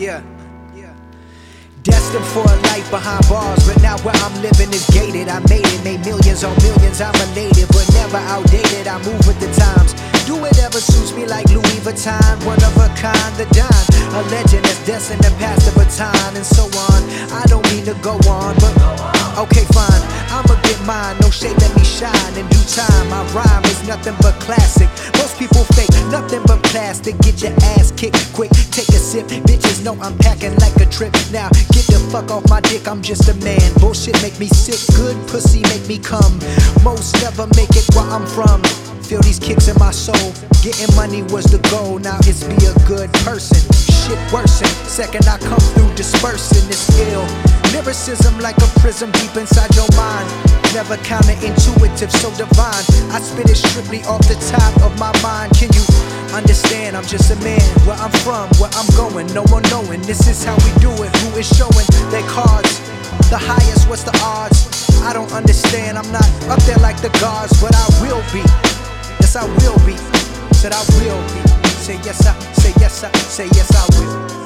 Yeah. Destined for a life behind bars, but now where I'm living is gated. I made it, made millions on millions, I'm elated, but never outdated. I move with the times, do whatever suits me like Louis Vuitton. One of a kind, the Don, a legend that's destined to pass the baton, and so on. I don't mean to go on, but okay fine, I'ma get mine. No shade, let me shine in due time. My rhyme is nothing but classic. Most people fake, nothing but plastic. Get your ass kicked quick, take a sip. Bitches know I'm packing like a trip. Now get the fuck off my dick, I'm just a man. Bullshit make me sick, good pussy make me come. Most never make it where I'm from. Feel these kicks in my soul. Getting money was the goal, now it's be a good person. Shit worsen, second I come through dispersing this ill. Lyricism like a prism deep inside your mind. Never counterintuitive, so divine. I spit it strictly off the top of my mind. Can you understand? I'm just a man. Where I'm from, where I'm going, no one knowing. This is how we do it. Who is showing their cards? The highest, what's the odds? I don't understand. I'm not up there like the gods, but I will be. Yes, I will be. Said I will be. Say yes, I. Say yes, I. Say yes, I will.